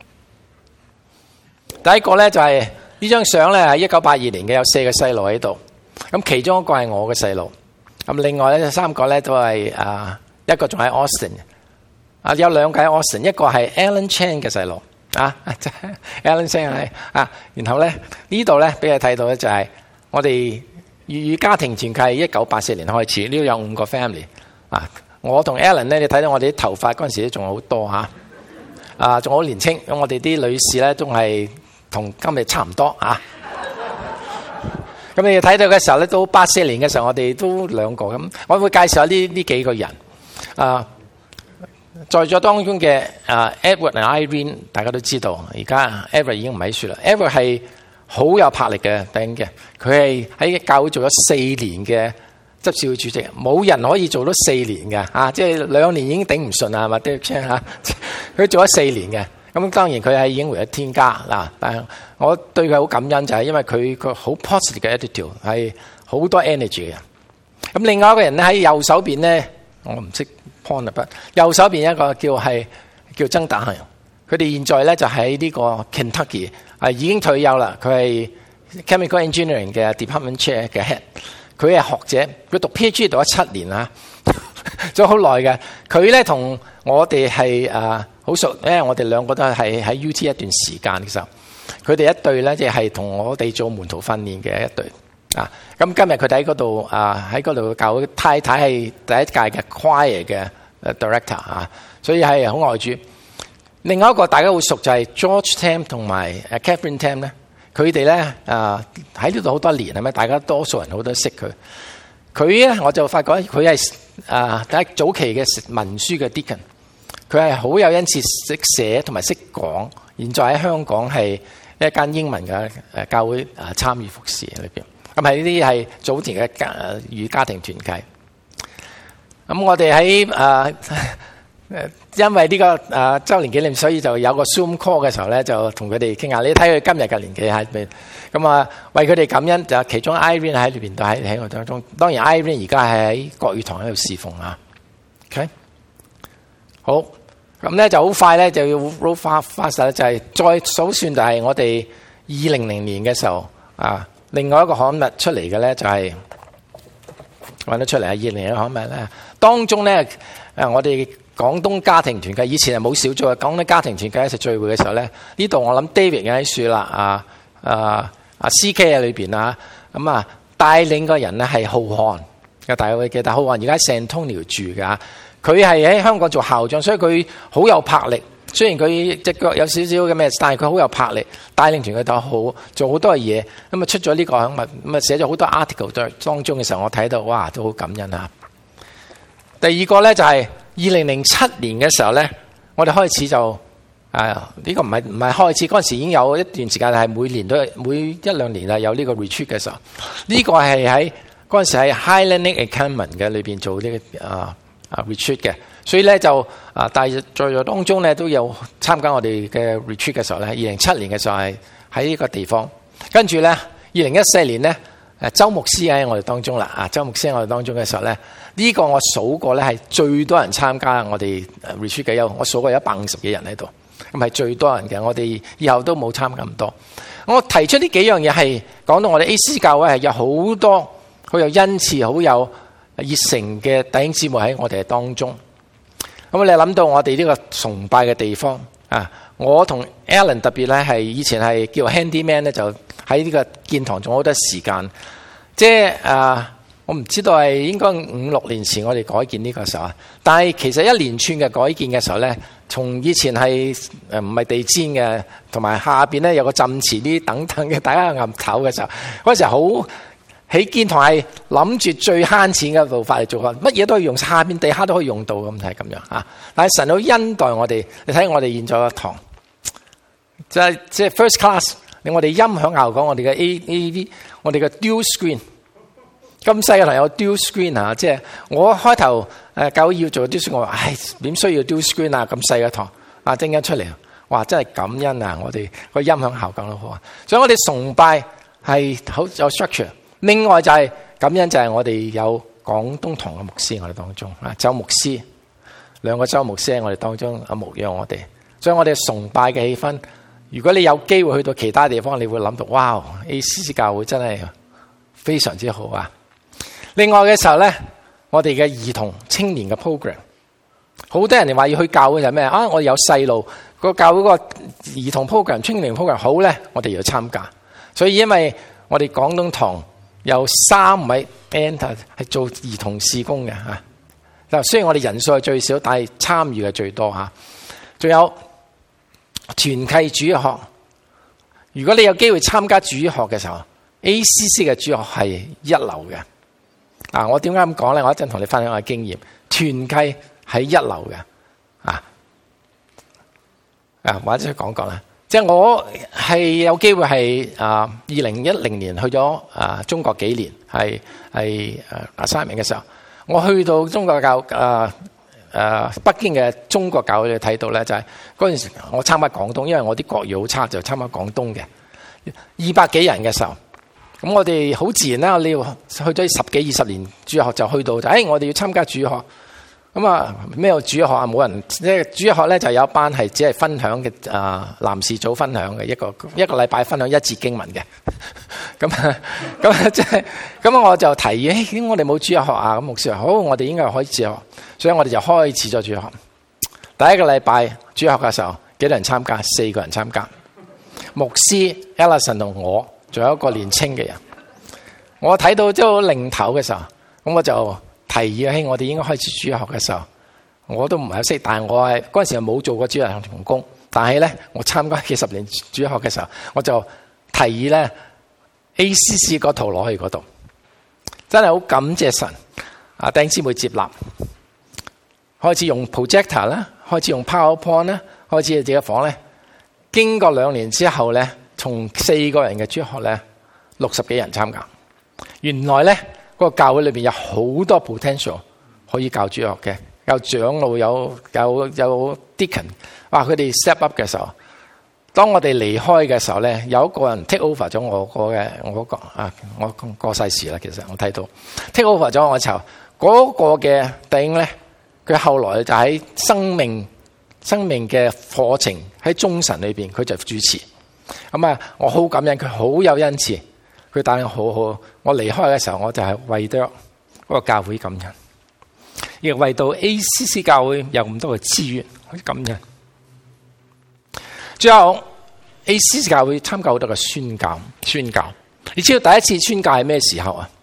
第一個咧就係、是、呢張相咧係一九八二年嘅，有四個細路喺度。咁其中一個係我嘅細路。咁另外咧三個咧都係啊一個仲喺 Austin 啊，有兩個喺 Austin， 一個係 Alan Chan 嘅細路。啊，即係 Alan 聲係啊，然後咧呢度咧俾你睇到咧就係我哋粵語家庭團契一九八四年開始，呢度有五個 family 啊。我同 Alan 咧，你睇到我哋啲頭髮嗰陣時都仲好多嚇，啊仲好年輕。咁我哋啲女士咧都係同今日差唔多啊。咁你睇到嘅時候咧，到八四年嘅時候，我哋都兩個咁。我會介紹下呢呢幾個人啊。在座當中嘅啊 Edward 同 Irene， 大家都知道，而家 Edward 已經唔喺處啦。Edward 係好有魄力嘅弟兄嘅，佢係喺教會做咗四年嘅執事會主席，冇人可以做到四年嘅啊！即係兩年已經頂唔順啦，係咪？對唔住嚇，佢做咗四年嘅，咁當然佢係已經回咗天家嗱。但係我對佢好感恩，就係因為佢個好 positive 嘅 attitude，係好多 energy 嘅。咁另外一個人咧喺右手邊咧，我唔識。右手邊一個叫係叫曾達恒，佢哋現在咧就喺呢個 Kentucky，係已經退休啦。佢係 chemical engineering 嘅 department chair 嘅 head， 佢係學者，佢讀 PhD 讀咗七年啊，咗好耐嘅。佢咧同我哋係誒好熟，因為我哋兩個都係喺 U T 一段時間嘅時候，佢哋一對咧即係同我哋做門徒訓練嘅一對啊。咁今日佢哋喺嗰度啊，喺嗰度教太太係第一屆嘅 choir 嘅 director 啊，所以係好愛主。另外一個大家好熟就係 George Tam 同埋 Catherine Tam 咧，佢哋咧啊喺呢度好多年係咪？大家多數人好多識佢。佢咧我就發覺佢係啊第一早期嘅文書嘅 deacon， 佢係好有恩賜，識寫同埋識講。現在喺香港係一間英文嘅誒教會啊參與服侍裏邊。咁係呢啲係早前嘅家與家庭團契。咁我哋喺誒。因為呢個誒周年紀念，所以就有個 Zoom call 嘅時候咧，就同佢哋傾下。你睇佢今日嘅年紀喺邊，咁啊為佢哋感恩。就其中 Irene 喺裏邊都喺喺我當中。當然 Irene 而家係喺國語堂喺度侍奉啊。OK， 好，咁咧就好快咧就要 roll fast 咧，就係再數算就係我哋二零零年嘅時候啊，另外一個刊物出嚟嘅咧就係揾得出嚟啊。二零年嘅刊物咧當中咧誒我哋。廣東家庭團契以前係冇小組嘅，講啲家庭團契一齊聚會嘅時候咧，呢度我諗 David 喺樹啦，啊啊啊 C K 喺裏邊啊，咁啊帶領個人咧係浩瀚嘅，大家會記得浩瀚而家喺 San Antonio 住㗎，佢係喺香港做校長，所以佢好有魄力。雖然佢隻腳有少少嘅咩，但係佢好有魄力，帶領團契都好，做好多嘢。咁啊出咗呢個咁啊咁啊寫咗好多 article 在當中嘅時候，我睇到哇都好感恩啊！第二個咧就係、是。二零零七年嘅時候咧，我哋開始就啊呢、這個唔係唔係開始，嗰陣時已經有一段時間係每年都每一兩年啊有呢個 retreat 嘅時候，呢、這個係喺嗰陣時喺 Highland Academy 嘅裏邊做呢、這個啊啊 retreat 嘅，所以咧就啊但係在座當中咧都有參加我哋嘅 retreat 嘅時候咧，二零零七年嘅時候係喺呢個地方，跟住咧二零一四年咧。誒周牧師喺我哋當中啦，啊周牧師喺我哋當中嘅時候咧，呢、這個我數過咧係最多人參加我哋 retreat 嘅，有我數過有一百五十幾人喺度，咁係最多人嘅。我哋以後都冇參加咁多。我提出呢幾樣嘢係講到我哋 A C 教會係有好多好有恩賜、好有熱誠嘅弟兄姊妹喺我哋當中。咁你諗到我哋呢個崇拜嘅地方啊？我同 Alan 特別咧係以前係叫 handyman 咧，就喺呢個建堂仲好多時間。即係啊，我唔知道係應該五六年前我哋改建呢個時候啊。但係其實一連串嘅改建嘅時候咧，從以前係誒唔係地氈嘅，同埋下邊咧有個浸池啲等等嘅，大家岌頭嘅時候，嗰時候好喺建堂係諗住最慳錢嘅做法嚟做法，乜嘢都可以用，下邊地下都可以用到咁係咁樣啊。但係神好恩待我哋，你睇我哋現在嘅堂。就係即係 first class， 令我哋音響效果，我哋嘅 A A V， 我哋嘅 dual screen， 咁細嘅堂有 dual screen 啊！即係我開頭誒教會要做 dual screen， 我話唉點需要 dual screen 啊？咁細嘅堂啊，陣間出嚟，哇真係感恩啊！我哋個音響效果都好啊，所以我哋崇拜係好有 structure。另外就係感恩就係我哋有廣東堂嘅牧師，我哋當中啊周牧師，兩個周牧師喺我哋當中啊牧養我哋，所以我哋崇拜嘅氣氛。如果你有機會去到其他地方，你會諗到哇 A C C 教會真係非常之好啊！另外嘅時候咧，我哋嘅兒童青年嘅 program， 好多人哋話要去教會就係咩啊？我哋有細路個教會個兒童 program、青年 program 好咧，我哋要參加。所以因為我哋廣東堂有三位 enter 係做兒童事工嘅嚇。嗱，雖然我哋人數係最少，但係參與嘅最多嚇。仲有團契主日學，如果你有機會參加主日學嘅時候 ，A C C 嘅主日學係一流嘅。啊，我點解咁講咧？我一陣同你分享下經驗。團契係一流嘅，啊啊，或者講講啦。即係我係有機會係啊，二零一零年去咗啊中國幾年，係係啊三名嘅時候，我去到中國教啊。誒、呃、北京嘅中國教會你睇到咧，就係嗰陣時我參加廣東，因為我啲國語好差，就參加廣東嘅二百幾人嘅時候，咁我哋好自然啦，你要去咗十幾二十年主日學就去到就誒、哎，我哋要參加主日學，咁啊咩主日學啊冇人，即係主日學咧就有一班係只係分享嘅啊、呃、男士組分享嘅一個一個禮拜分享一節經文嘅， 咁咁即係咁我就提議，誒點我哋冇主日學啊？咁牧師話好，我哋應該開主日學，所以我哋就開始咗主日學。第一個禮拜主日學嘅時候，幾多人參加？四個人參加。牧師 Ellison 同我，仲有一個年青嘅人。我睇到即係好領頭嘅時候，咁我就提議，誒我哋應該開始主日學嘅時候，我都唔係好識，但係我係嗰陣時冇做過主日學同工，但係咧我參加幾十年主日學嘅時候，我就提議咧 A C C 嗰套攞去嗰度，真係好感謝神啊！弟兄姊妹接納，開始用 projector 啦，開始用 PowerPoint 啦，開始自己房咧。經過兩年之後咧，從四個人嘅主日學咧，六十幾人參加。原來咧，嗰個教會裏邊有好多 potential 可以教主日學嘅，有長老，有有有 deacon， 哇！佢哋 step up 嘅時候，當我哋離開嘅時候咧，有一個人 take over 咗我個嘅我個啊，我過世時啦。其實我睇到 take over 咗我嘅時候，嗰個嘅弟兄咧，佢後來就喺生命。生命嘅課程喺中神裏邊，佢就主持。咁啊，我好感恩佢，好有恩賜，佢帶領好好。我離開嘅時候，我就係為咗嗰個教會感恩，亦為到 A C C 教會有咁多嘅資源去感恩。最後 A C C 教會參加好多嘅宣教，宣教。你知道第一次宣教係咩時候啊？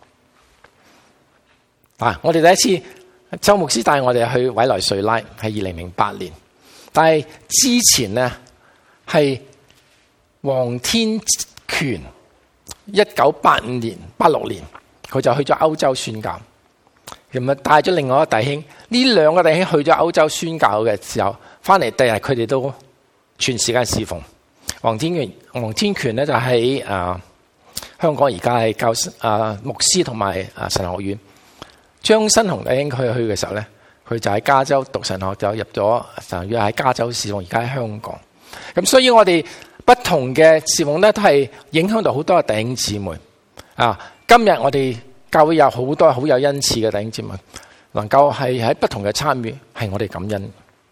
啊，我哋第一次周牧師帶我哋去委內瑞拉，係二零零八年。但係之前呢，係黃天權一九八五年、八六年，佢就去咗歐洲宣教，咁啊帶咗另外一個弟兄。呢兩個弟兄去咗歐洲宣教嘅時候，翻嚟第日佢哋都全時間侍奉。黃天權，黃天權咧就喺啊香港而家係教啊牧師同埋啊神學院。張新雄弟兄佢去嘅時候咧，佢就喺加州讀神學，就入咗神學喺加州侍奉，而家喺香港。咁所以我哋不同嘅侍奉咧，都係影響到好多嘅弟兄姊妹啊。今日我哋教會有好多好有恩賜嘅弟兄姊妹，能夠係喺不同嘅參與，係我哋感恩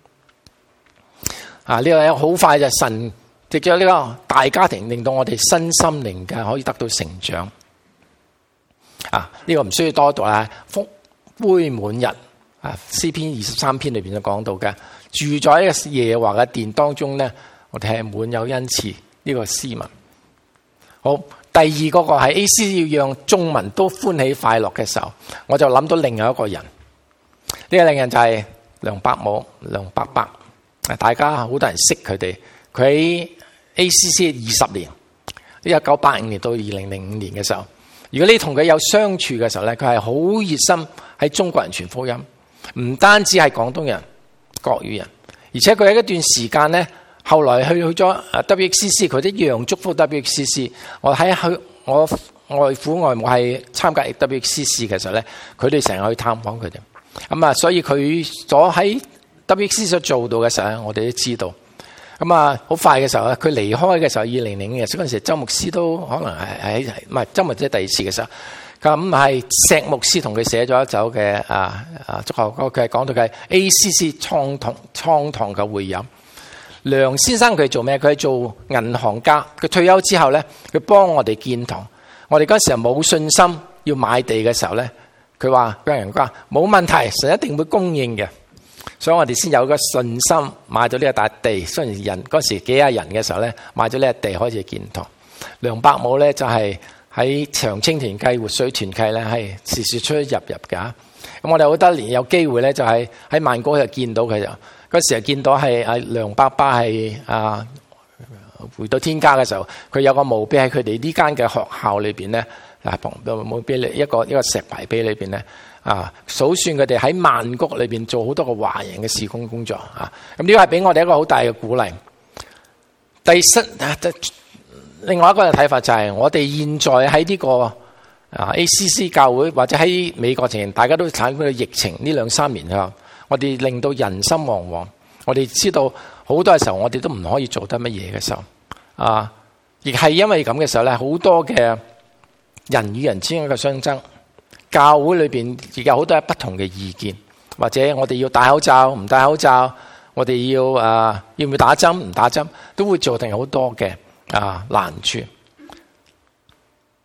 啊。呢個好快就神藉著呢個大家庭，令到我哋身心靈嘅可以得到成長啊。呢個唔需要多讀啊，福杯滿溢。啊，詩篇二十三篇裏邊就講到嘅，住在一個耶和華嘅殿當中咧，我哋係滿有恩賜呢個詩文。好，第二嗰個係 A C C 要讓眾民都歡喜快樂嘅時候，我就諗到另外一個人。呢、這個另人就係梁伯母、梁伯伯。大家好多人識佢哋。佢喺 A C C 二十年，一九八五年到二零零五年嘅時候，如果你同佢有相處嘅時候咧，佢係好熱心喺中國人傳福音。唔單止係廣東人、國語人，而且佢喺一段時間咧，後來去去咗 W X C C， 佢一樣祝福 W X C C。我喺去我外父外母係參加 W X C C 嘅時候咧，佢哋成日去探訪佢哋。咁啊，所以佢所喺 W X C C 所做到嘅時候，我哋都知道。咁啊，好快嘅時候咧，佢離開嘅時候，二零零五年嗰陣時，周牧師都可能係喺唔係周牧師第二次嘅時候。咁係石牧師同佢寫咗一首嘅啊啊祝賀歌，佢係講到佢係 A C C 蒼堂蒼堂嘅會友。梁先生佢做咩？佢係做銀行家。佢退休之後咧，佢幫我哋建堂。我哋嗰時候冇信心要買地嘅時候咧，佢話俾人講冇問題，神一定會供應嘅。所以我哋先有個信心買咗呢一笪地。雖然人嗰時幾廿人嘅時候咧，買咗呢一地開始建堂。梁伯母咧就係、是。喺長青團契、活水團契咧，係時時出出入入噶。咁我哋好多年有機會咧，就係喺曼谷就見到佢就嗰時就見到係阿梁伯伯係啊回到天家嘅時候，佢有個墓碑喺佢哋呢間嘅學校裏邊咧，啊墓碑一個一個石牌碑裏邊咧啊，數算佢哋喺曼谷裏邊做好多個華人嘅事工工作啊。咁呢個係俾我哋一個好大嘅鼓勵。第七啊。另外一個睇法就係我哋現在喺呢個啊 A C C 教會或者喺美國前，大家都產生嘅疫情呢兩三年啊，我哋令到人心惶惶。我哋知道好多嘅時候，我哋都唔可以做得乜嘢嘅時候啊，亦係因為咁嘅時候咧，好多嘅人與人之間嘅相爭，教會裏邊亦有好多不同嘅意見，或者我哋要戴口罩唔戴口罩，我哋要啊要唔要打針唔打針，都會造成好多嘅。啊，難處。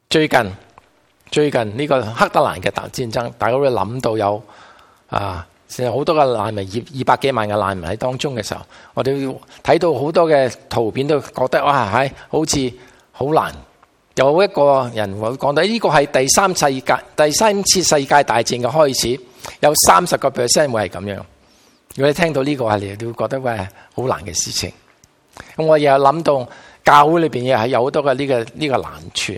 最近最近呢個黑德蘭嘅大戰爭，大家會諗到有啊，成日好多嘅難民，二二百幾萬嘅難民喺當中嘅時候，我哋睇到好多嘅圖片都覺得哇，係好似好難。有一個人會講到呢個係第三世界第三次世界大戰嘅開始，有三十個 percent 會係咁樣。如果你聽到呢個係，你會覺得喂好難嘅事情。咁我又諗到教會裏邊又係有好多嘅呢個呢個難處。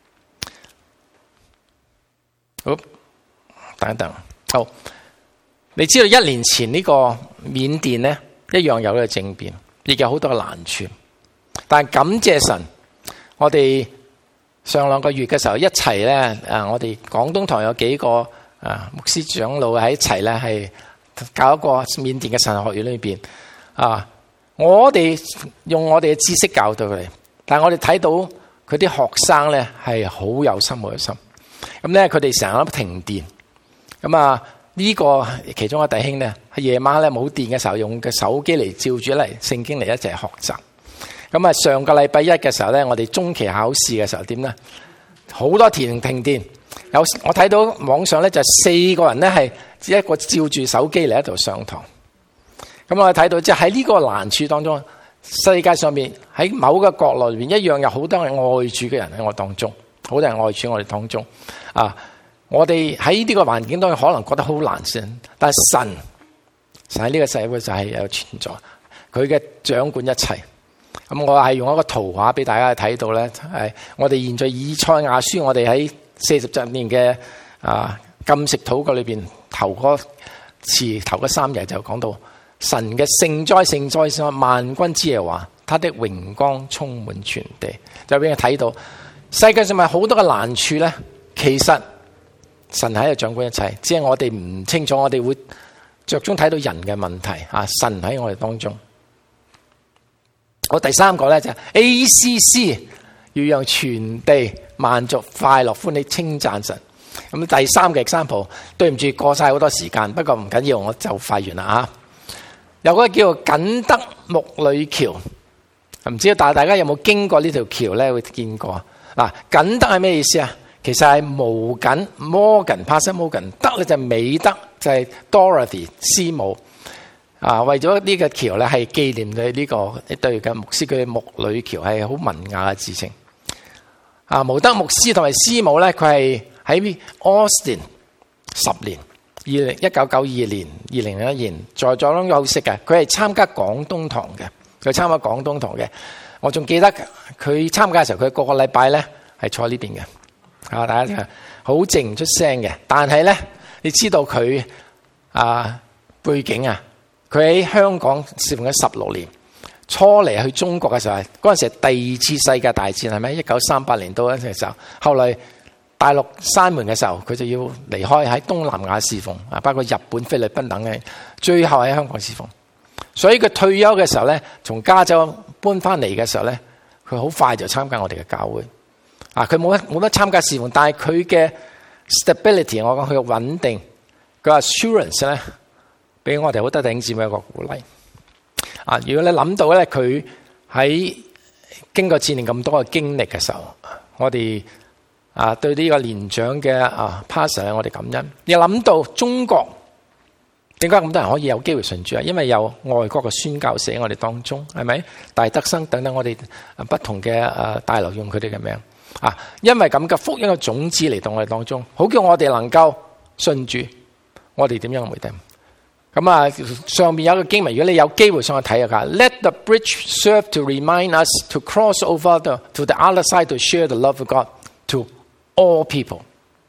好，等一等，好。你知道一年前呢個緬甸呢一樣有呢個政變，亦有好多嘅難處。但係感謝神，我哋上兩個月嘅時候一齊咧，啊，我哋廣東堂有幾個啊牧師長老喺一齊咧，係搞一個緬甸嘅神學院裏邊啊。我哋用我哋嘅知識教導佢哋，但係我哋睇到佢啲學生咧係好有心好有心。咁咧佢哋成日都停電，咁啊呢個其中一個弟兄咧喺夜晚咧冇電嘅時候，用嘅手機嚟照住嚟聖經嚟一齊學習。咁啊上個禮拜一嘅時候咧，我哋中期考試嘅時候點咧？好多停停電，有我睇到網上咧就四個人咧係一個照住手機嚟喺度上堂。咁我哋睇到即係喺呢個難處當中，世界上面喺某個角落裏邊一樣有好多係愛主嘅人喺我當中，好多人愛主我哋當中啊！我哋喺呢個環境當中可能覺得好難先，但係神神喺呢個社會就係有存在，佢嘅掌管一切。咁我係用一個圖畫俾大家睇到咧，係我哋現在以賽亞書，我哋喺四十七年嘅啊禁食禱告裏邊頭嗰次頭嗰三日就講到神嘅聖哉聖哉聖哉萬軍之耶和華，他的榮光充滿全地，就俾人睇到世界上咪好多嘅難處咧，其實神喺度掌管一切，只係我哋唔清楚，我哋會着重睇到人嘅問題啊！神喺我哋當中。我第三個咧就係 A C C， 要讓全地萬族快樂歡喜稱讚神。咁第三個 example， 對唔住過晒好多時間，不過唔緊要，我就快完啦啊！有個叫做錦德木里橋，唔知道但係大家有冇經過呢條橋咧？會見過嗱，錦德係咩意思啊？其實係毛瑾 Morgan，Pastor Morgan， 德咧就係美德，就係 Dorothy 師母啊。為咗呢個橋咧，係紀念佢呢個一對嘅牧師，佢嘅木里橋係好文雅嘅事情啊。毛德牧師同埋師母咧，佢係喺 Austin 十年，二零一九九二年、二零零一年在座中休息嘅。佢係參加廣東堂嘅，佢參加廣東堂嘅。我仲記得佢參加嘅時候，佢個個禮拜咧係坐呢邊嘅。啊！大家好靜唔出聲嘅，但係咧，你知道佢啊背景啊，佢喺香港侍奉咗十六年，初嚟去中國嘅時候，嗰陣時係第二次世界大戰係咪？一九三八年到嗰陣時候，後來大陸閂門嘅時候，佢就要離開喺東南亞侍奉啊，包括日本、菲律賓等嘅，最後喺香港侍奉。所以佢退休嘅時候咧，從加州搬翻嚟嘅時候咧，佢好快就參加我哋嘅教會。啊！佢冇乜冇乜參加侍奉，但係佢嘅 stability， 我講佢嘅穩定，佢 assurance 咧，俾我哋好多弟兄姊妹一個鼓勵。啊！如果你諗到咧，佢喺經過千年咁多嘅經歷嘅時候，我哋啊對呢個年長嘅啊 pastor， 我哋感恩。你諗到中國點解咁多人可以有機會信主啊？因為有外國嘅宣教士喺我哋當中，係咪？大德生等等，我哋不同嘅誒大樓用佢哋嘅名。啊！因為咁嘅福音嘅種子嚟到我哋當中，好叫我哋能夠信主，我哋點樣回應？咁啊，上面有一個經文，如果你有機會上去睇下 ，Let the bridge serve to remind us to cross over the, to the other side to share the love of God to all people。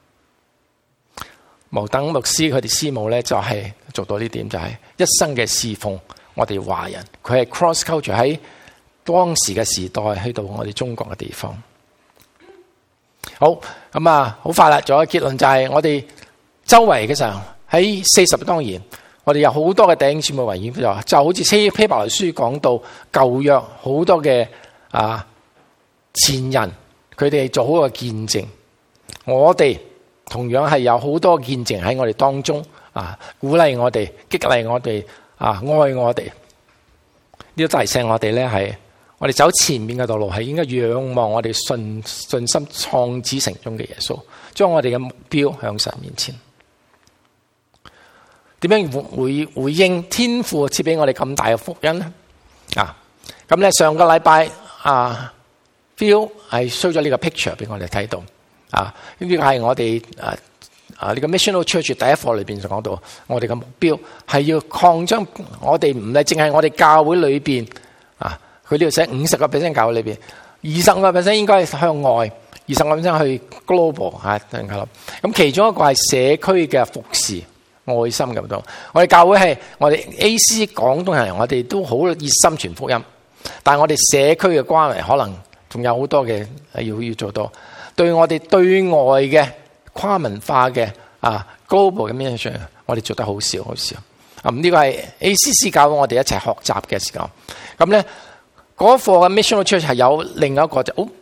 毛等牧師佢哋師母咧就係、是、做到呢點，就係、是、一生嘅侍奉我哋華人，佢係 cross culture 喺當時嘅時代去到我哋中國嘅地方。好咁啊，好快啦！仲有個結論就係我哋周圍嘅時候喺四十，當然我哋有好多嘅弟兄姊妹為演就就好似希伯來書講到舊約好多嘅啊前人，佢哋做好個見證。我哋同樣係有好多見證喺我哋當中啊，鼓勵我哋，激勵我哋啊，愛我哋。呢個提醒我哋咧係我哋走前面嘅道路係應該仰望我哋信信心創始成終嘅耶穌，將我哋嘅目標向神面前。點樣回回應天父賜俾我哋咁大嘅福音呢？啊，咁咧上個禮拜啊 Phil 係 show 咗呢個 picture 俾我哋睇到啊，呢個係我哋啊啊呢個 Missional Church 第一課裏邊就講到，我哋嘅目標係要擴張，我哋唔係淨係我哋教會裏邊啊，佢呢度寫五十個 percent 教會裏邊，二十個 percent 應該係向外，二十個 percent 去 global 啊，咁其中一個係社區嘅服侍。愛心咁多，我哋教會係我哋 A C 廣東人，我哋都好熱心傳福音，但係我哋社區嘅關係可能仲有好多嘅要要做到。對我哋對外嘅跨文化嘅啊 global 咁樣上，我哋做得好少好少。咁呢個係 A C C 教會我哋一齊學習嘅時候。咁咧嗰課嘅 Missional Church 係有另一個就哦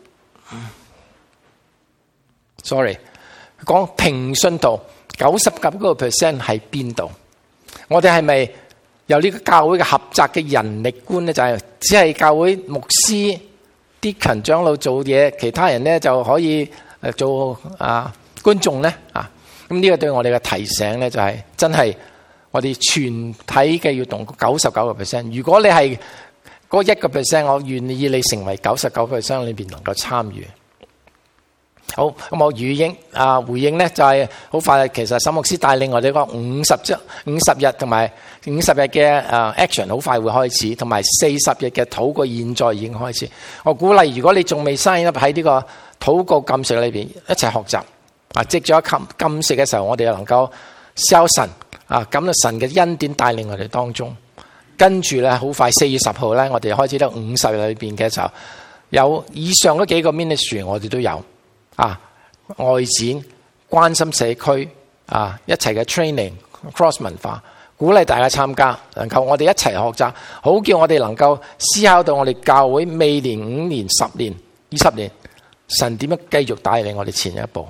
，sorry， 講平信徒。九十九個 percent 喺邊度？我哋係咪有呢個教會嘅狹窄嘅人力觀咧？就係、是、只係教會牧師、啲勤長老做嘢，其他人咧就可以誒做啊觀眾咧啊！咁呢個對我哋嘅提醒咧，就係、是、真係我哋全體嘅要動九十九個 percent。如果你係嗰一個 percent，我願意你成為九十九 percent 裏邊能夠參與。好，咁我回應啊，回應咧就係好快。其實沈牧師帶領我哋個五十日、五十日同埋五十日嘅誒 action 好快會開始，同埋四十日嘅禱告現在已經開始。我鼓勵如果你仲未 sign up 喺呢個禱告禁食裏邊一齊學習啊，藉咗禁禁食嘅時候，我哋又能夠燒神啊，感到神嘅恩典帶領我哋當中。跟住咧好快四月十號咧，我哋開始得五十日裏邊嘅時候，有以上嗰幾個 ministry 我哋都有。啊，外展關心社區啊，一齊嘅 training cross 文化，鼓勵大家參加，能夠我哋一齊學習，好叫我哋能夠思考到我哋教會未年五年、十年、二十年，神點樣繼續帶領我哋前一步。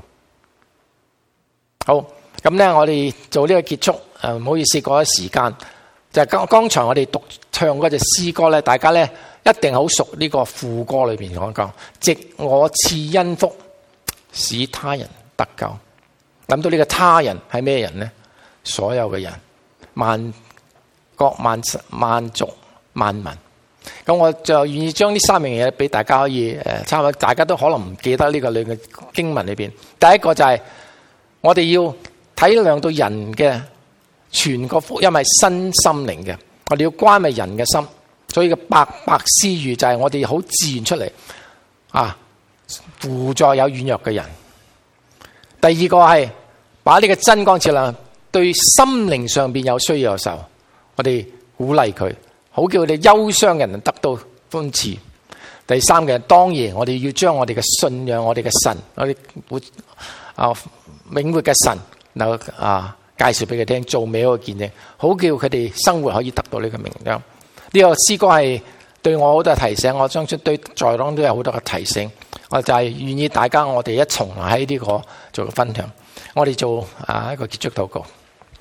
好，咁咧我哋做呢個結束，誒唔好意思過咗時間，就係剛剛才我哋讀唱嗰隻詩歌咧，大家咧一定好熟呢個副歌裏邊講講，藉我賜恩福，使他人得救。諗到呢個他人係咩人呢？所有嘅人，萬國萬萬族萬民。咁我就願意將呢三樣嘢俾大家可以誒參考。大家都可能唔記得呢個裏嘅經文裏邊。第一個就係我哋要體諒到人嘅全個福音係身心靈嘅，我哋要關懷人嘅心。所以個白白施予就係我哋好自然出嚟啊，輔助有軟弱嘅人。第二個係把呢個真光照亮對心靈上邊有需要嘅時候，我哋鼓勵佢，好叫佢哋憂傷嘅人得到寬恕。第三嘅當然我哋要將我哋嘅信仰，我哋嘅神，我哋活啊永活嘅神，能夠啊介紹俾佢聽，做美好嘅見證，好叫佢哋生活可以得到呢個名揚。呢個詩歌係對我好多提醒，我相信對在當都有好多嘅提醒。我就係願意大家我哋一同喺呢個做個分享。我哋做啊一個結束禱告。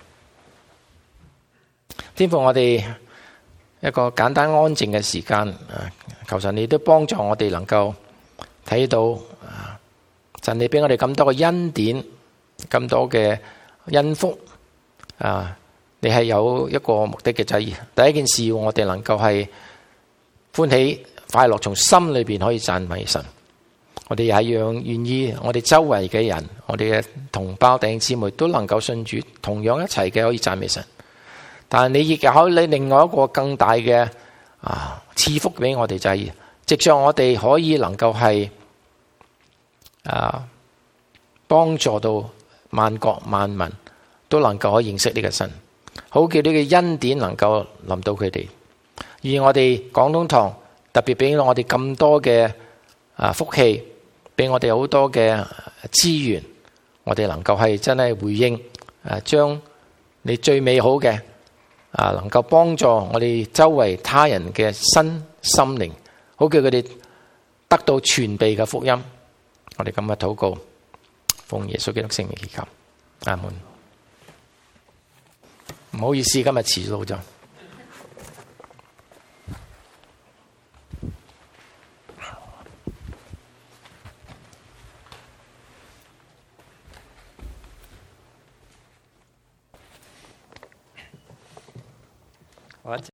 天父，我哋一個簡單安靜嘅時間，求神你都幫助我哋能夠睇到神你俾我哋咁多嘅恩典，咁多嘅恩福啊！你係有一個目的嘅，就係第一件事，我哋能夠係歡喜快樂，從心裏邊可以讚美神。我哋也讓願意我哋周圍嘅人，我哋嘅同胞弟兄姊妹都能夠信主，同樣一齊嘅可以讚美神。但係你亦可以你另外一個更大嘅啊賜福俾我哋，就係藉着我哋可以能夠係啊幫助到萬國萬民都能夠可以認識呢個神。好叫呢個恩典能夠臨到佢哋，而我哋廣東堂特別俾我哋咁多嘅啊福氣，俾我哋好多嘅資源，我哋能夠係真係回應，誒將你最美好嘅啊，能夠幫助我哋周圍他人嘅身心靈，好叫佢哋得到全備嘅福音。我哋今日禱告，奉耶穌基督聖名祈求，阿門。唔好意思，今日遲到咗。 好。